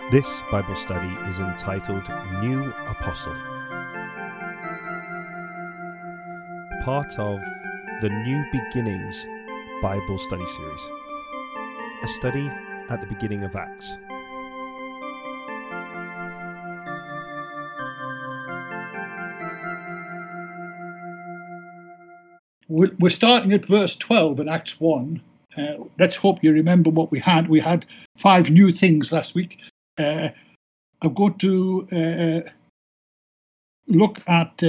This Bible study is entitled New Apostle, part of the New Beginnings Bible study series, a study at the beginning of Acts. We're starting at verse 12 in Acts 1. Let's hope you remember what we had. We had 5 new things last week. I'm going to look at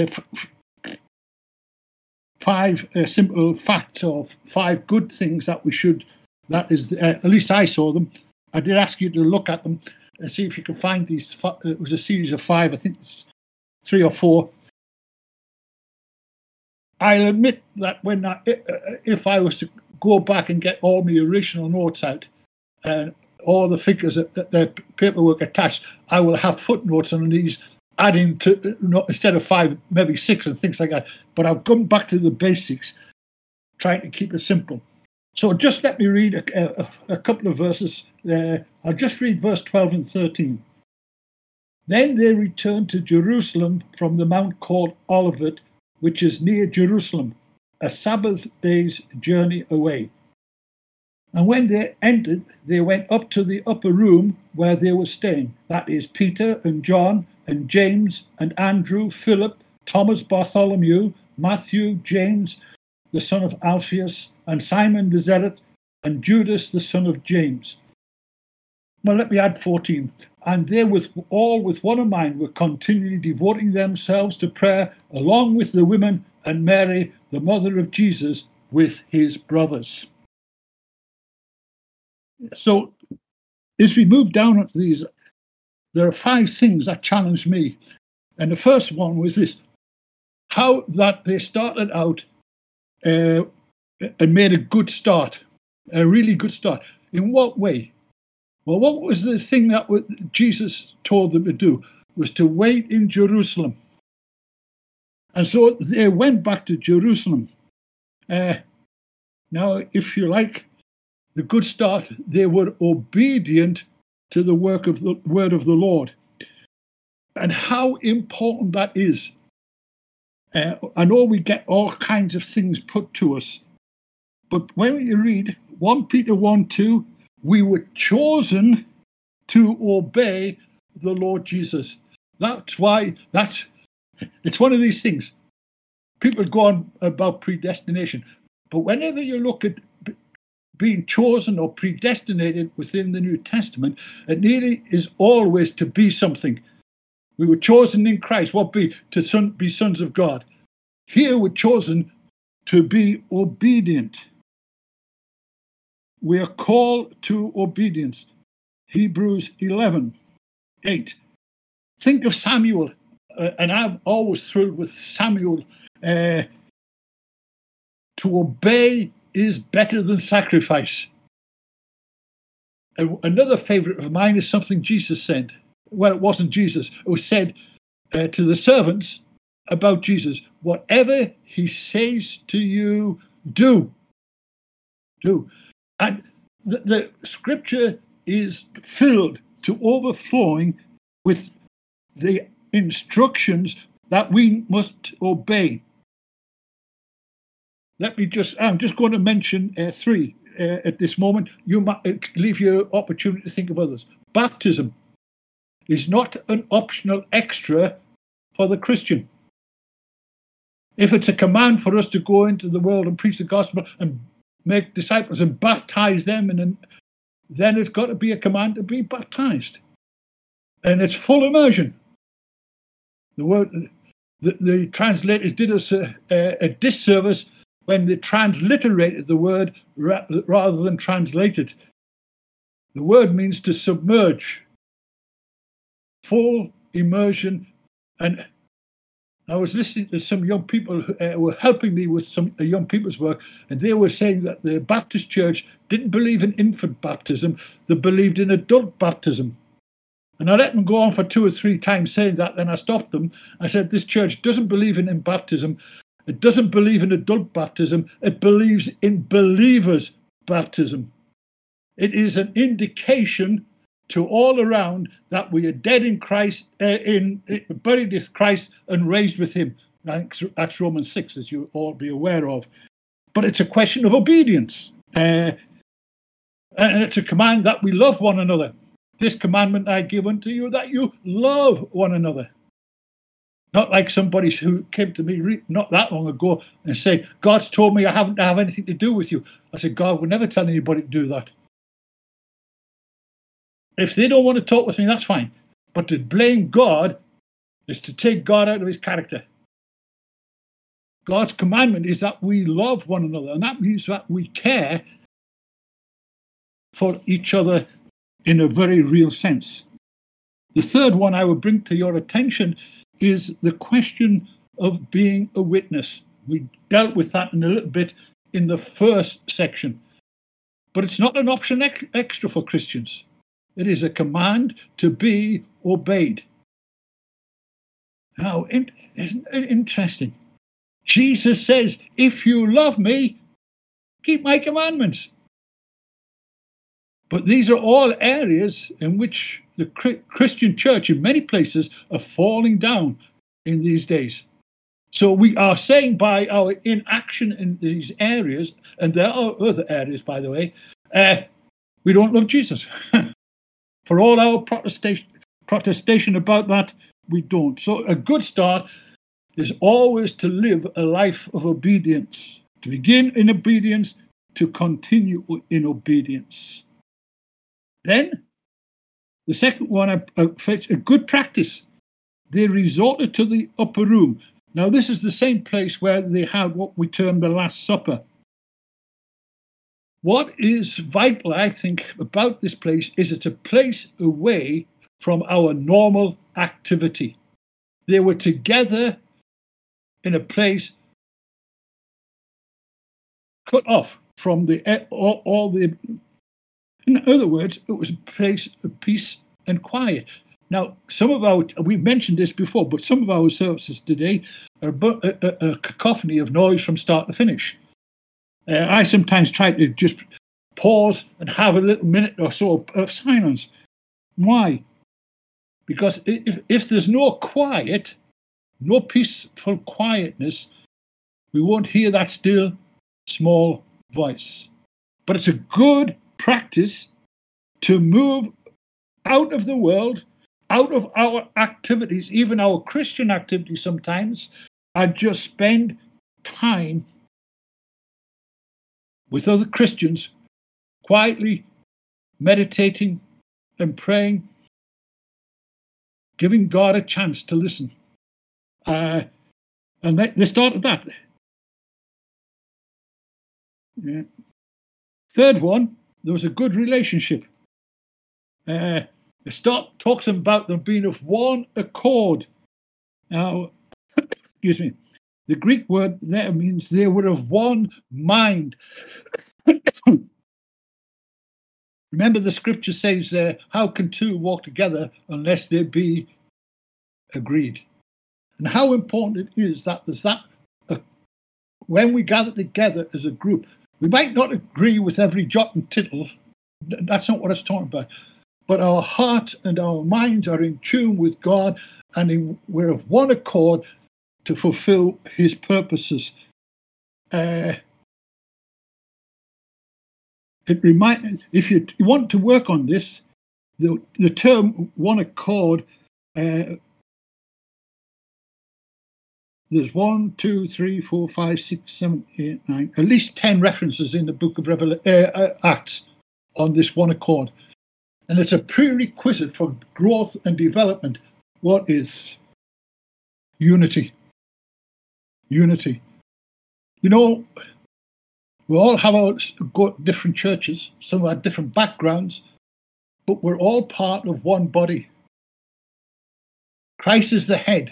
5 simple facts of 5 good things that we should, that is, at least I saw them. I did ask you to look at them and see if you can find these. It was a series of 5, I think it's 3 or 4. I'll admit that if I was to go back and get all my original notes out and all the figures, the paperwork attached, I will have footnotes on these, adding to, instead of 5, maybe 6 and things like that. But I've gone back to the basics, trying to keep it simple. So just let me read a couple of verses. I'll just read verse 12 and 13. Then they returned to Jerusalem from the mount called Olivet, which is near Jerusalem, a Sabbath day's journey away. And when they entered, they went up to the upper room where they were staying. That is Peter and John and James and Andrew, Philip, Thomas, Bartholomew, Matthew, James, the son of Alphaeus, and Simon the Zealot, and Judas, the son of James. Well, let me add 14. And they all with one mind were continually devoting themselves to prayer, along with the women and Mary, the mother of Jesus, with his brothers. So, as we move down at these, there are 5 things that challenged me. And the first one was this: how that they started out and made a good start, a really good start. In what way? Well, what was the thing that Jesus told them to do? Was to wait in Jerusalem. And so they went back to Jerusalem. Now, if you like, the good start, they were obedient to the word of the Lord. And how important that is. I know we get all kinds of things put to us. But when you read 1 Peter 1:2, we were chosen to obey the Lord Jesus. That's why it's one of these things. People go on about predestination, but whenever you look at being chosen or predestinated within the New Testament, it nearly is always to be something. We were chosen in Christ. What be? To be sons of God. Here we're chosen to be obedient. We are called to obedience. Hebrews 11:8. Think of Samuel, and I'm always thrilled with Samuel. To obey is better than sacrifice. Another favorite of mine is something Jesus said. Well, it wasn't Jesus. It was said to the servants about Jesus. Whatever he says to you, do. Do. And the scripture is filled to overflowing with the instructions that we must obey. I'm just going to mention 3 at this moment. You might leave your opportunity to think of others. Baptism is not an optional extra for the Christian. If it's a command for us to go into the world and preach the gospel and make disciples and baptize them, and then it's got to be a command to be baptized. And it's full immersion. The translators did us a disservice when they transliterated the word rather than translate it. The word means to submerge. Full immersion. And I was listening to some young people who were helping me with some young people's work, and they were saying that the Baptist church didn't believe in infant baptism, they believed in adult baptism. And I let them go on for 2 or 3 times saying that, then I stopped them. I said, this church doesn't believe in baptism, it doesn't believe in adult baptism, it believes in believers' baptism. It is an indication to all around that we are dead in Christ, buried with Christ and raised with him. I think that's Romans 6, as you all be aware of. But it's a question of obedience. And it's a command that we love one another. This commandment I give unto you, that you love one another. Not like somebody who came to me not that long ago and said, God's told me I haven't to have anything to do with you. I said, God would never tell anybody to do that. If they don't want to talk with me, that's fine. But to blame God is to take God out of his character. God's commandment is that we love one another, and that means that we care for each other in a very real sense. The third one I would bring to your attention is the question of being a witness. We dealt with that in a little bit in the first section. But it's not an option extra for Christians. It is a command to be obeyed. Now, isn't it interesting? Jesus says, if you love me, keep my commandments. But these are all areas in which the Christian church in many places are falling down in these days. So we are saying by our inaction in these areas, and there are other areas, by the way, we don't love Jesus. For all our protestation about that, we don't. So a good start is always to live a life of obedience, to begin in obedience, to continue in obedience. Then, the second one, a good practice. They resorted to the upper room. Now, this is the same place where they had what we term the Last Supper. What is vital, I think, about this place is it's a place away from our normal activity. They were together in a place cut off from all the. In other words, it was a place of peace and quiet. Now, we've mentioned this before, but some of our services today are a cacophony of noise from start to finish. I sometimes try to just pause and have a little minute or so of silence. Why? Because if there's no quiet, no peaceful quietness, we won't hear that still, small voice. But it's a good practice to move out of the world, out of our activities, even our Christian activities sometimes, and just spend time with other Christians, quietly meditating and praying, giving God a chance to listen. And they started that. Yeah. Third one, there was a good relationship. It talks about them being of one accord. Now, excuse me, the Greek word there means they were of one mind. Remember, the scripture says, how can two walk together unless they be agreed? And how important it is that there's that, when we gather together as a group, we might not agree with every jot and tittle. That's not what it's talking about. But our hearts and our minds are in tune with God, and we're of one accord to fulfill his purposes. If you want to work on this, the term one accord, there's 1, 2, 3, 4, 5, 6, 7, 8, 9, at least 10 references in the book of Acts on this one accord. And it's a prerequisite for growth and development. What is unity? Unity. You know, we all have our different churches, some have different backgrounds, but we're all part of one body. Christ is the head.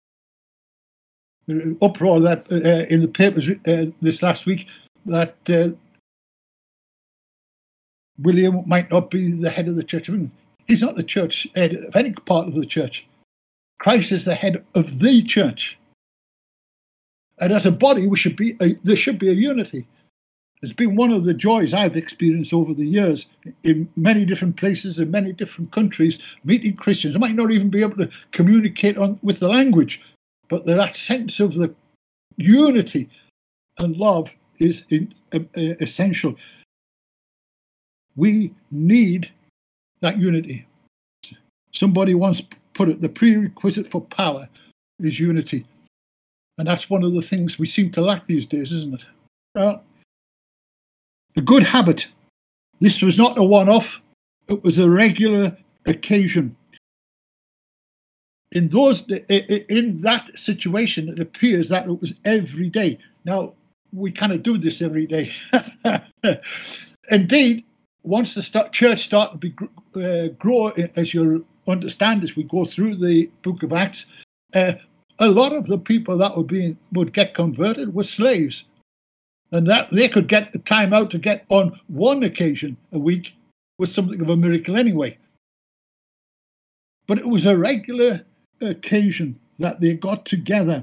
Uproar that in the papers this last week that William might not be the head of the Church of England. He's not the church head of any part of the church. Christ is the head of the church. And as a body, there should be a unity. It's been one of the joys I've experienced over the years in many different places, in many different countries, meeting Christians. I might not even be able to communicate with the language, but that sense of the unity and love is essential. We need that unity. Somebody once put it, the prerequisite for power is unity. And that's one of the things we seem to lack these days, isn't it? A good habit. This was not a one-off. It was a regular occasion. In that situation, it appears that it was every day. Now, we cannot do this every day. Indeed, once the church started to grow, as you'll understand as we go through the book of Acts, a lot of the people that would get converted were slaves. And that they could get the time out to get on one occasion a week was something of a miracle anyway. But it was a regular occasion that they got together.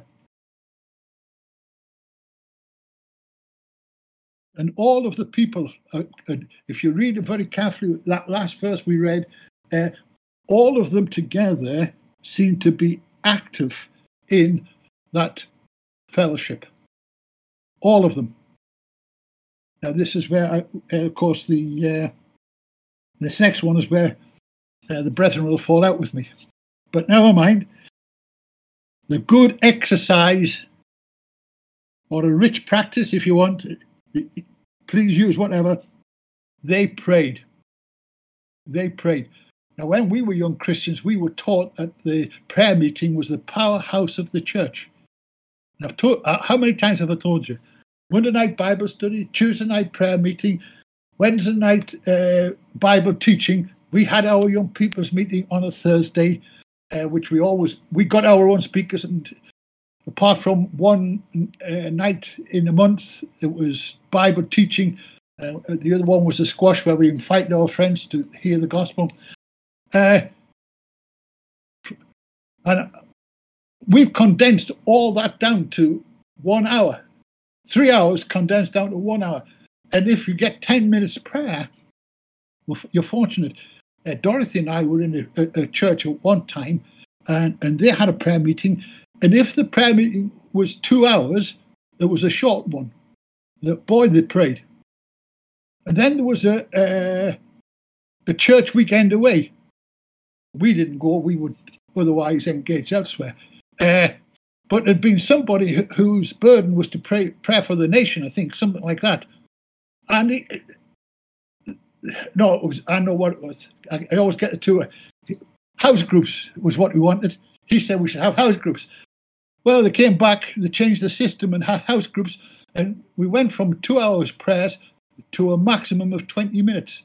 And all of the people, if you read it very carefully, that last verse we read, all of them together seem to be active in that fellowship. All of them. Now, this is where, of course, this next one is where the brethren will fall out with me. But never mind. The good exercise, or a rich practice, if you want, please use whatever, they prayed. They prayed. Now, when we were young Christians, we were taught that the prayer meeting was the powerhouse of the church. And how many times have I told you? Monday night Bible study, Tuesday night prayer meeting, Wednesday night Bible teaching. We had our young people's meeting on a Thursday, which we got our own speakers, and apart from one night in a month, it was Bible teaching. The other one was a squash where we invited our friends to hear the gospel. And we've condensed all that down to 1 hour. 3 hours condensed down to 1 hour. And if you get 10 minutes prayer, well, you're fortunate. Dorothy and I were in a church at one time, and they had a prayer meeting. And if the prayer meeting was 2 hours, there was a short one. They prayed. And then there was a church weekend away. We didn't go. We would otherwise engage elsewhere. But there'd been somebody whose burden was to pray for the nation, I think, something like that. And I know what it was. I always get the two. House groups was what we wanted. He said we should have house groups. Well, they came back, they changed the system and had house groups, and we went from 2 hours prayers to a maximum of 20 minutes.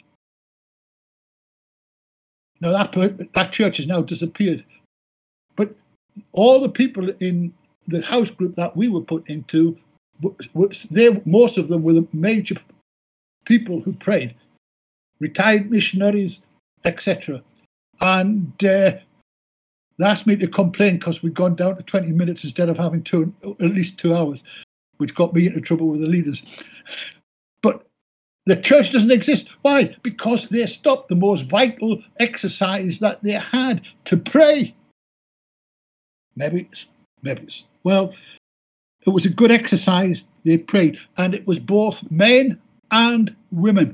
Now, that church has now disappeared. But all the people in the house group that we were put into, most of them were the major people who prayed, retired missionaries, etc. And they asked me to complain because we'd gone down to 20 minutes instead of having at least 2 hours, which got me into trouble with the leaders. But the church doesn't exist. Why? Because they stopped the most vital exercise that they had to pray. Maybe it's. Well, it was a good exercise. They prayed, and it was both men and women.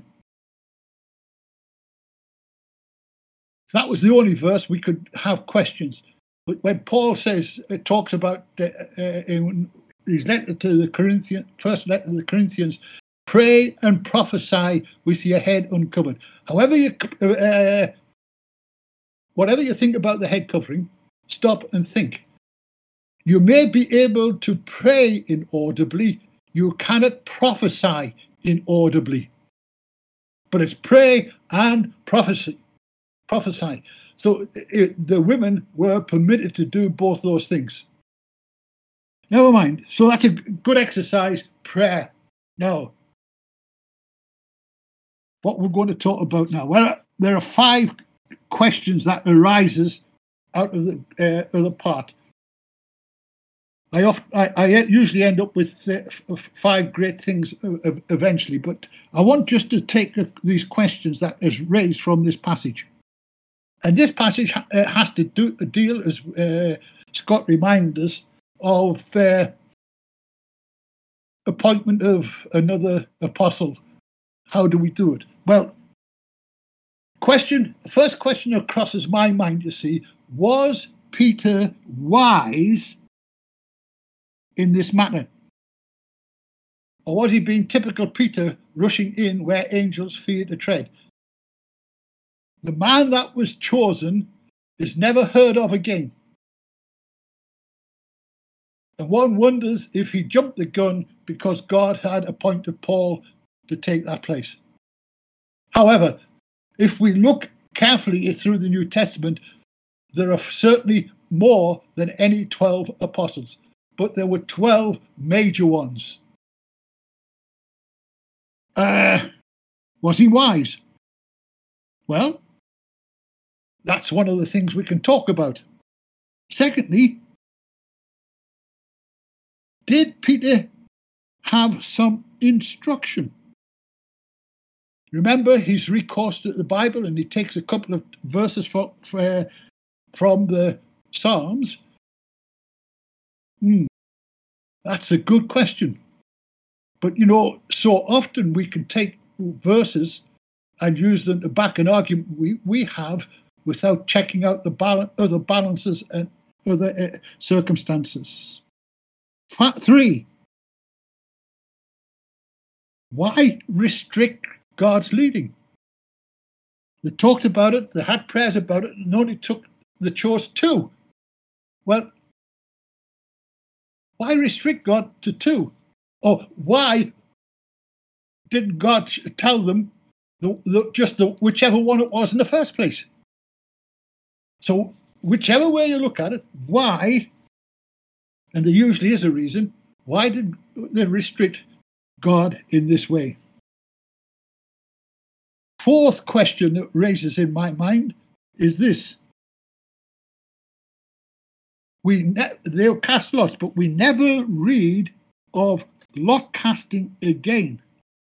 If that was the only verse, we could have questions. But when Paul talks about in his letter to the Corinthians, first letter to the Corinthians, pray and prophesy with your head uncovered. Whatever you think about the head covering, stop and think. You may be able to pray inaudibly. You cannot prophesy inaudibly. But it's pray and prophesy. So the women were permitted to do both those things. Never mind. So that's a good exercise, prayer. Now, what we're going to talk about now. Well, there are 5 questions that arises out of the other part. I usually end up with 5 great things eventually, but I want just to take these questions that is raised from this passage. And this passage has to deal, as Scott reminded us, of appointment of another apostle. How do we do it? Well, first question that crosses my mind, you see, was Peter wise in this matter? Or was he being typical Peter, rushing in where angels fear to tread? The man that was chosen is never heard of again. And one wonders if he jumped the gun because God had appointed Paul to take that place. However, if we look carefully through the New Testament, there are certainly more than any 12 apostles, but there were 12 major ones. Was he wise? Well, that's one of the things we can talk about. Secondly, did Peter have some instruction? Remember, he's recourse to the Bible and he takes a couple of verses from the Psalms. That's a good question. But, so often we can take verses and use them to back an argument we have without checking out the other balances and other circumstances. 3, why restrict God's leading? They talked about it, they had prayers about it, and only chose 2. Well, why restrict God to 2? Or why didn't God tell them whichever one it was in the first place? So whichever way you look at it, why, and there usually is a reason, why did they restrict God in this way? 4th question that raises in my mind is this. They'll cast lots, but we never read of lot casting again.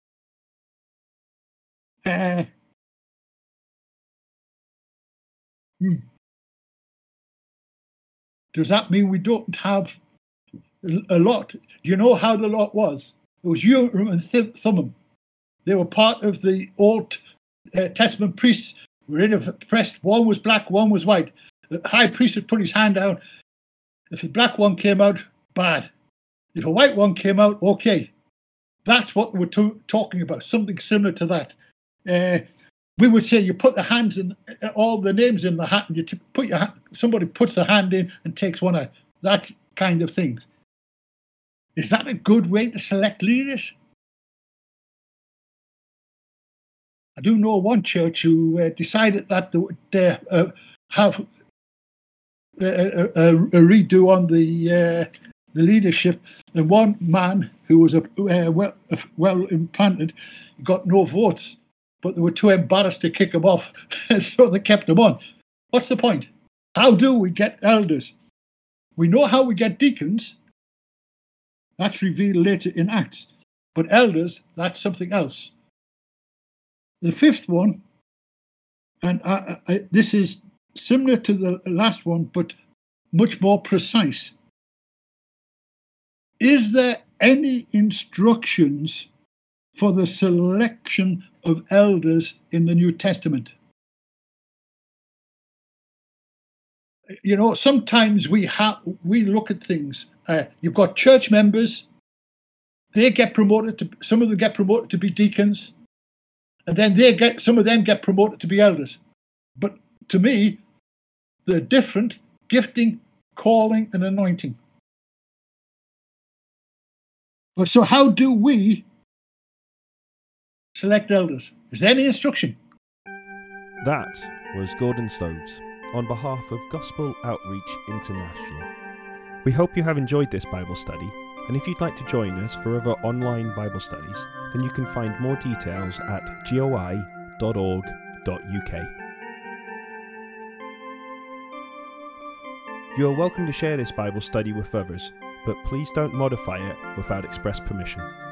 Does that mean we don't have a lot? You know how the lot was? It was Urim and Thummim. They were part of the Old Testament priests. Were in a pressed. One was black, one was white. The high priest would put his hand down. If the black one came out, bad. If a white one came out, okay. That's what we're talking about, something similar to that. We would say you put the hands in, all the names in the hat, and you put your hand, somebody puts the hand in and takes one out. That kind of thing. Is that a good way to select leaders? I do know one church who decided that they would have a redo on the leadership, and one man who was well implanted got no votes, but they were too embarrassed to kick him off, so they kept him on. What's the point? How do we get elders? We know how we get deacons. That's revealed later in Acts. But elders, that's something else. The 5th one, and this is similar to the last one, but much more precise. Is there any instructions for the selection of elders in the New Testament? Sometimes we look at things. You've got church members. They get promoted some of them get promoted to be deacons, and then some of them get promoted to be elders. But to me, they're different: gifting, calling, and anointing. So how do we select elders? Is there any instruction? That was Gordon Stoves on behalf of Gospel Outreach International. We hope you have enjoyed this Bible study, and if you'd like to join us for other online Bible studies, then you can find more details at goi.org.uk. You are welcome to share this Bible study with others but please don't modify it without express permission.